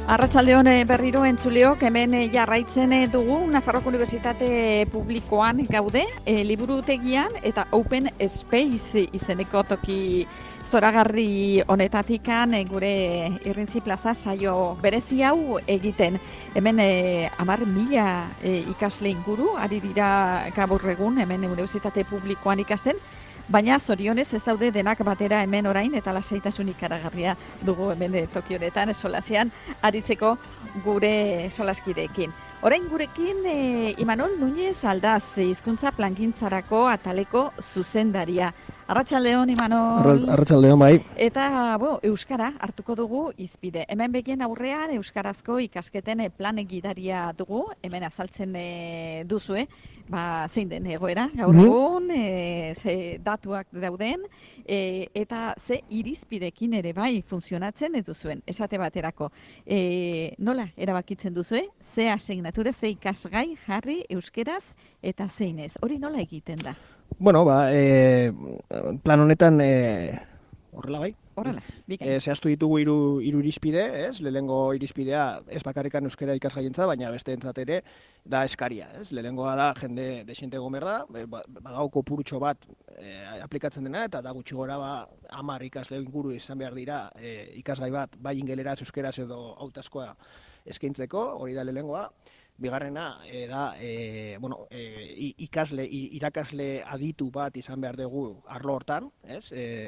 Arratsaldeon berriro entzuleok, hemen jarraitzen dugu Nafarroako Unibertsitate Publikoan gaude, liburutegian eta Open Space izeneko toki zoragarri honetatikan gure Irrintzi Plaza saio berezi hau egiten. Hemen 10.000 ikasle inguru ari dira gaur egun hemen Unibertsitate Publikoan ikasten. Baina zorionez ez daude denak batera hemen orain eta lasaitasun ikaragarria dugu hemen toki honetan solasean aritzeko gure solaskideekin. Orain gurekin Imanol Núñez Aldaz, hizkuntza plangintzarako ataleko zuzendaria. Arratsaldeon Imanol. Arratsaldeon bai. Eta euskara hartuko dugu hizpide. Hemen begien aurrean euskarazko ikasketen plan gidaria dugu. Hemen azaltzen duzue. Zein den egoera gaur egun, ze datuak dauden, eta ze irizpidekin ere bai funtzionatzen duzuen, esate baterako. Nola erabakitzen duzue, ze asignatura, ze ikasgai jarri euskeraz eta zeinez. Hori nola egiten da? Bueno, plan honetan horrela bai. Horrela, zehaztu ditugu hiru irizpide, ez? Lehenengo irizpidea ez bakarrikan euskara ikasgaientza, baina besteentzat ere da eskaria, ez? Lehenengoa da jende desente egon behar da, badago kopurutxo bat aplikatzen dena, eta da gutxi gora 10 ikasle inguru izan behar dira ikasgai bat, bai ingeleraz, euskeraz edo hautazkoa eskaintzeko, hori da lehenengoa. Bigarrena da irakasle aditu bat izan behar dugu arlo hortan, ez?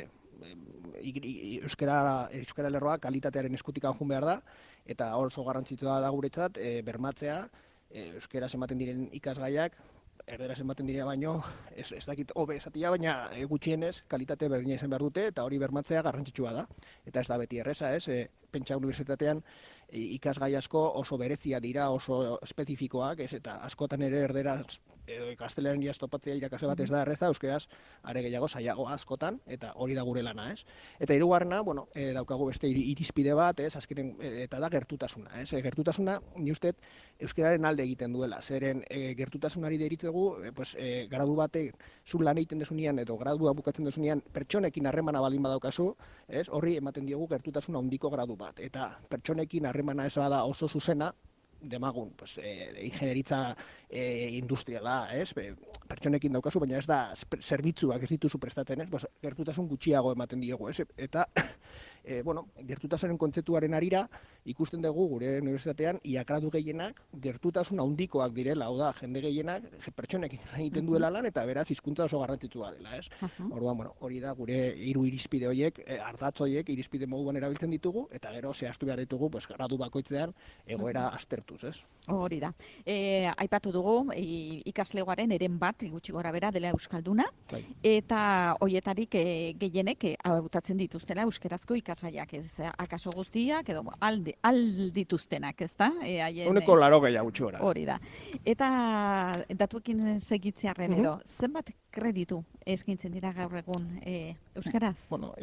Euskara lerroa kalitatearen eskutik joan behar da, eta oso garrantzitsua da guretzat bermatzea euskaraz ematen diren ikasgaiak, erderaz ematen dira baino, ez dakit hobe esatia, baina gutxienez kalitate berdina izan behar dute, eta hori bermatzea garrantzitsua da. Eta ez da beti erreza, ez? Pentsa unibertsitatean ikasgai asko oso berezia dira, oso espezifikoak, ez? Eta askotan ere erderaz edo gaztelaniaz topatzea irakasle bat ez da erreza, euskeraz are gehiago zailago askotan, eta hori da gure lana, ez? Eta hirugarrena, daukagu beste irizpide bat, ez? Azkenen, eta da gertutasuna, ez? Gertutasuna, ni uste, euskararen alde egiten duela, zeren gertutasunari deritzegu, gradu batek zu lan egiten desunean edo gradua bukatzen desunean pertsonekin harremana baldin badaukazu, ez? Horri ematen diogu gertutasuna handiko gradu bat, eta pertsonekin harremana ez bada oso zuzena, demagun, ingenieritza industriala, ez? Pertsonekin daukazu, baina ez da zerbitzuak ez dituzu prestatzen, ez? Gertutasun gutxiago ematen diegu, ez? Eta, gertutasunaren kontzeptuaren arira ikusten dugu gure unibertsitatean gradu gehienak gertutasun handikoak direla, hau da, jende gehienak pertsonekin egiten duela lan, eta beraz hizkuntza oso garrantzitsua dela, ez? Orduan, hori da gure hiru irizpide horiek, ardatz horiek irizpide moduan erabiltzen ditugu, eta gero zehaztu behar ditugu, gradu bakoitzean egoera aztertuz, ez? Hori da. Aipatu dugu, ikaslegoaren eren bat, gutxi gora bera, dela euskalduna, eta horietarik gehienek hautatzen dituztela euskerazko ikasgaiak, ez akaso guztiak, edo aldituztenak, ez da? Uneko 80 gutxi gora. Hori da. Eta datuekin segitzearen edo, zenbat kreditu eskaintzen dira gaur egun euskaraz?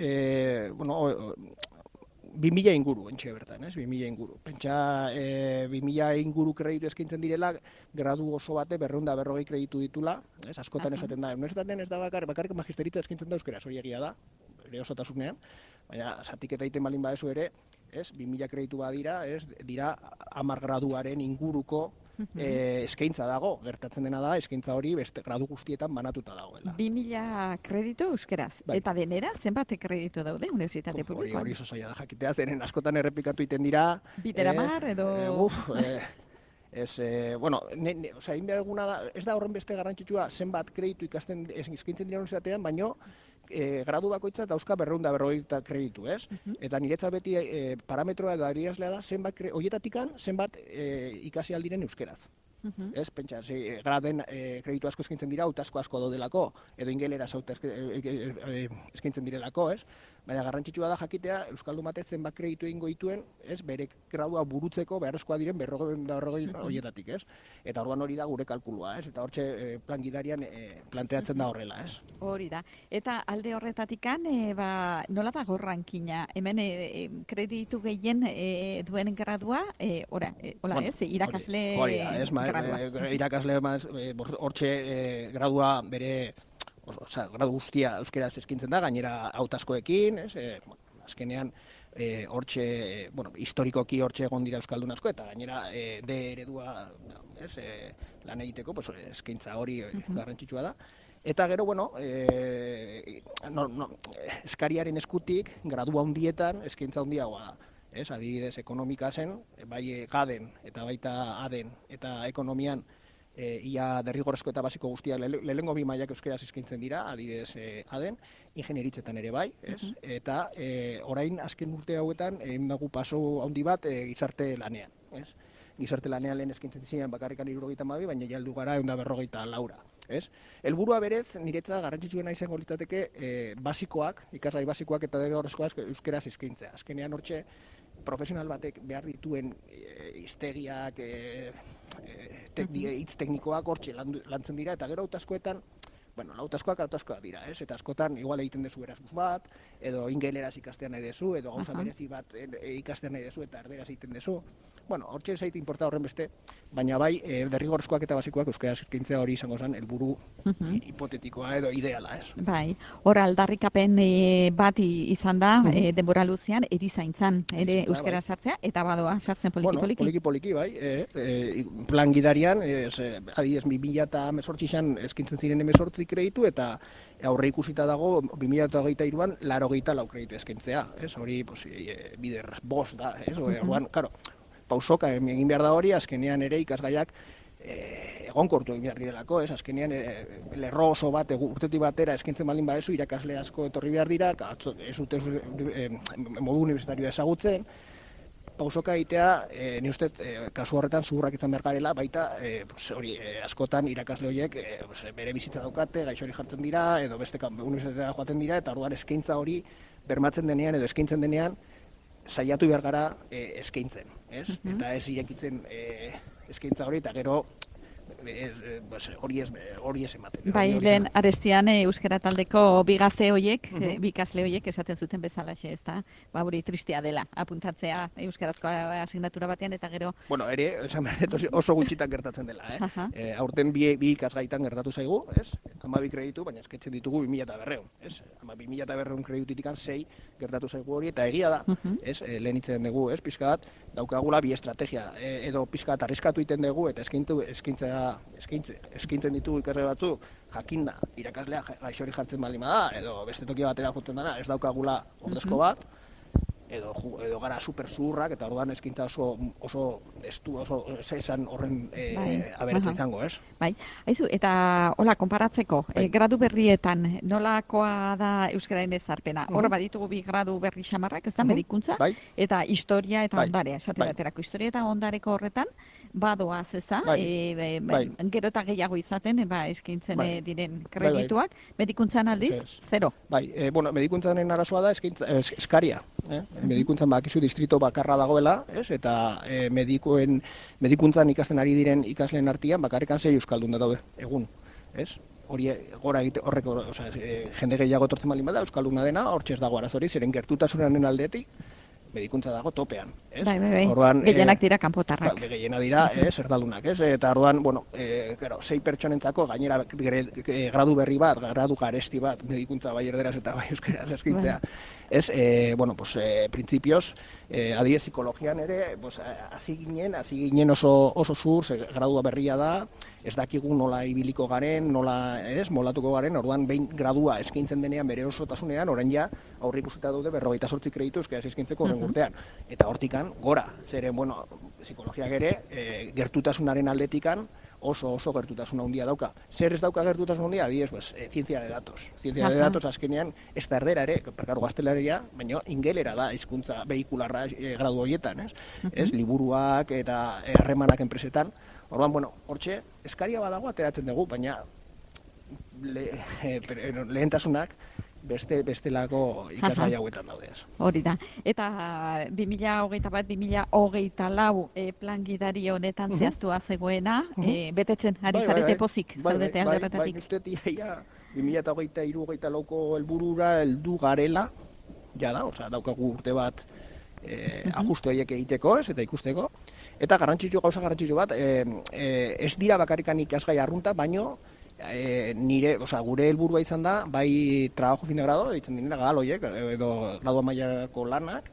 2000 inguru, entxe bertan, ez? 2000 inguru. Pentsa, 2000 inguru kreditu eskaintzen direla, gradu oso bate 240 kreditu ditula, ez? Askotan esaten da. Unibertsitatean ez da bakarrik magisteritza eskaintzen da euskaraz, hori egia da, ere osotasunean, baina zatiketa egiten balin badezu ere, ez? 2000 kreditu badira, ez? Dira 10 graduaren inguruko eskaintza dago, gertatzen dena da, eskaintza hori beste gradu guztietan banatuta dagoela. 2000 kreditu euskeraz, eta denera zenbat kreditu daude unibertsitate publikoan? Hori oso zaila da jakitea, zeren askotan errepikatu egiten dira. Biteramar edo... Ez da horren beste garrantzitsua zenbat kreditu eskaintzen dira unibertsitatean, baino gradu bakoitza dauzka 240 kreditu, ez? Eta niretzat beti parametroa edo adierazlea da horietatikan zenbat ikasi aldiren euskeraz. Ez, pentsa, graden kreditu asko eskaintzen dira, hautazko asko daudelako, edo ingeleraz eskaintzen direlako, ez? Baina garrantzitsua da jakitea, euskaldun batez zenbat kreditu egingo dituen, ez, bere gradua burutzeko beharrezkoa diren 240 horietatik, ez? Eta orduan hori da gure kalkulua, ez? Eta hortxe plan gidarian planteatzen da horrela, ez? Hori da. Eta alde horretatikan, nola dago rankina? Hemen kreditu gehien duen gradua, irakasle gradua. Irakasle hortxe gradua bere, gradu guztia euskeraz eskintzen da, gainera hautazkoekin, azkenean hortxe, historikoki hortxe egon dira euskaldun asko, eta gainera D eredua lan egiteko, eskaintza hori garrantzitsua da. Eta gero, eskariaren eskutik, gradua handietan, eskaintza handiagoa da. Adibidez, ekonomika zen, bai gaden eta baita aden eta ekonomian ia derrigorrezko eta basiko guztiak lehengo bi mailak euskeraz eskaintzen dira, adibidez aden, ingenieritzetan ere bai, eta orain azken urte hauetan egin dugu paso handi bat gizarte lanean. Gizarte lanean lehen eskaintzen ziren bakarrikan 72, baina jaldu gara 154. Helburua berez, niretzat garrantzitsuena izango litzateke basikoak, ikasgai basikoak eta derrigorrezkoak euskeraz eskaintzea. Azkenean hortxe, profesional batek behar dituen hiztegiak, hitz teknikoak hortxe lantzen dira, eta gero hautazkoetan, hautazkoak dira, eta askotan igual egiten dezu Erasmus bat, edo ingeleraz ikastean nahi dezu, edo gauza berezi bat ikastean nahi dezu, eta erderaz egiten dezu. Hortxe zait inporta horren beste, baina bai, derrigorrezkoak eta basikoak euskaraz eskaintzea hori izango zen helburu hipotetikoa edo ideala, Bai, hor aldarrikapen bat izan da, denbora luzean, erizaintzan ere euskara sartzea, eta badoa sartzen poliki-poliki. Poliki-poliki, bai, plan gidarian, adibidez, 2018an eskaintzen ziren 18 kreditu, eta aurre ikusita dago 2023an 84 kreditu eskaintzea, hori bider 5 da, orduan, karo, pausoka egin behar da hori, azkenean ere ikasgaiak egonkortu egin behar direlako, azkenean lerro oso bat urtetik batera eskaintzen baldin badezu, irakasle asko etorri behar dira, ez dute modu universitarioa ezagutzen, pausoka egitea, ni uste, kasu horretan zuhurrak izan behar garela, baita askotan irakasle horiek bere bizitza daukate, gaixo hori jartzen dira, edo beste universitatera joaten dira, eta orduan eskaintza hori bermatzen denean edo eskaintzen denean, saiatu behar gara eskaintzen, eta ez irekitzen eskaintza hori, eta gero hori ez ematen. Bai, lehen arestian euskara taldeko bigazte horiek, bikasle horiek esaten zuten bezalaxe, ez da? Hori tristea dela, apuntatzea euskarazko asignatura batean, eta gero... Ere, esan behar oso gutxitan gertatzen dela, Aurten bi ikasgaitan gertatu zaigu, 12 kreditu, baina eskaintzen ditugu 2200, 2200 kreditutikan 6 gertatu zaigu hori, eta egia da, lehen itzen dugu, pixka bat, daukagula bi estrategia, edo pixka bat arriskatu iten dugu, eta eskaintzen ditugu ikasgai batzu, jakinda, irakaslea gaixori jartzen baldin bada, edo beste tokia batera joten dara, ez daukagula ordezko bat, edo gara super zuhurrak, eta orduan eskaintza oso estu, oso esan horren aberatza izango, ez? Bai, haizu, eta hola, konparatzeko, gradu berrietan, nolakoa da euskararen ezarpena? Hor baditugu bi gradu berri xamarrak, ez da, medikuntza, eta historia eta ondarea, esate baterako. Historia eta ondareko horretan, badoaz, ez da, gero eta gehiago izaten, eskaintzen diren kredituak, medikuntzan aldiz, zero. Bai, medikuntzaren arazoa da eskaria. Medikuntzan bakizu distrito bakarra dagoela, eta medikuntzan ikasten ari diren ikasleen artean bakarrikan 6 euskaldun da daude, egun, hori gora egite horrek, jende gehiago etortzen baldin bada, euskalduna dena, hortxe ez dago arazorik, zeren gertutasunaren aldetik, medikuntza dago topean, Bai, gehienak dira kanpotarrak. Gehienak dira, erdaldunak, eta orduan, 6 pertsonentzako, gainera gradu berri bat, gradu garesti bat, medikuntza bai erderaz eta bai euskeraz eskaintzea, printzipioz, adibidez psikologian ere, hasi ginen oso zuhur, gradua berria da, ez dakigu nola ibiliko garen, nola molatuko garen, orduan behin gradua eskaintzen denean bere osotasunean, orain ja aurre ikusita daude 58 kreditu euskeraz eskaintzeko horren urtean. Eta hortikan, gora, zeren, psikologiak ere, gertutasunaren aldetikan, oso gertutasuna handia dauka. Zer ez dauka gertutasun handia? Adibidez, zientzia de datos. Zientzia de datos azkenean, ez da erdera ere, gaztelaria, baina ingelera da hizkuntza behikularra gradu horietan, liburuak eta harremanak enpresetan. Orduan, hortxe, eskaria badago ateratzen dugu, baina lehentasunak bestelako ikasgai hauetan daude. Hori da. Eta 2021-2024 plan gidari honetan zehaztua zegoena, betetzen ari zarete pozik, zaudete alde horretatik. Bai, uste ia 2023-2024ko helburura heldu garela, jada, daukagu urte bat ajuste horiek egiteko, eta ikusteko. Eta gauza garrantzitsu bat, ez dira bakarrikan ikasgai arrunta, baino gure helburua izan da, bai trabajo fin de grado, ditzen dinera gal horiek, edo gradua mailako lanak,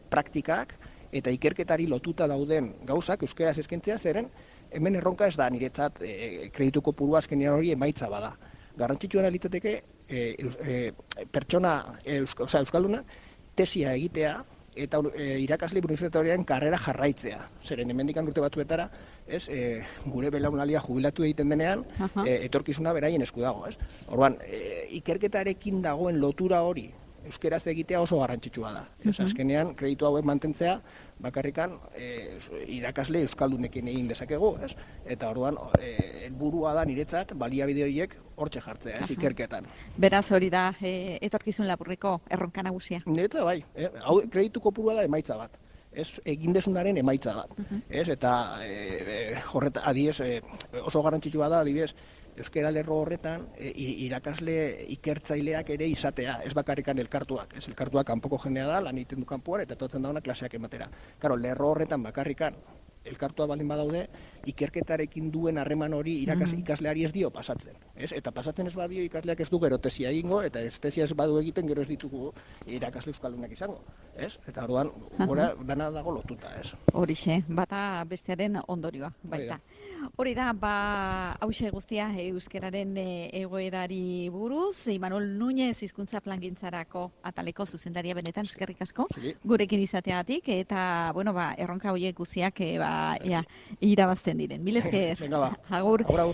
praktikak eta ikerketari lotuta dauden gauzak euskaraz eskaintzea, zeren hemen erronka ez da niretzat kreditu kopuru azkenean hori emaitza bada. Garrantzitsuena litzateke pertsona euskalduna tesia egitea eta irakasle unibertsitatearen karrera jarraitzea. Zeren hemendik urte batzuetara, gure belaunalia jubilatu egiten denean, etorkizuna beraien esku dago, Orduan, ikerketarekin dagoen lotura hori euskeraz egitea oso garrantzitsua da. Azkenean, kreditu hauek mantentzea, bakarrikan irakasle euskaldunekin egin dezakegu, Eta orduan, helburua da niretzat baliabide horiek hortxe jartzea, ikerketan. Beraz hori da etorkizun laburreko erronka nagusia. Niretzat bai, hau kreditu kopurua da emaitza bat. Egindezunaren emaitza bat. Eta adibidez, oso garrantzitsua da, adibidez, euskara lerro horretan irakasle ikertzaileak ere izatea, ez bakarrikan elkartuak. Elkartuak kanpoko jendea da, lan egiten du kanpoan, eta etortzen dauna klaseak ematera. Karo, lerro horretan bakarrikan elkartua baldin badaude, ikerketarekin duen harreman hori ikasleari ez dio pasatzen. Eta pasatzen ez badio ikasleak ez du gero tesia egingo, eta ez tesia ez badu egiten gero ez ditugu irakasle euskaldunak izango. Eta orduan, gora dana dago lotuta. Horixe, bata bestearen ondorioa, baita. Hori da, hauxe guztia euskararen egoerari buruz, Imanol Núñez hizkuntza plangintzarako ataleko zuzendaria benetan eskerrik asko, gurekin izateagatik, eta, erronka horiek guztiak irabazten diren. Mil esker, agur.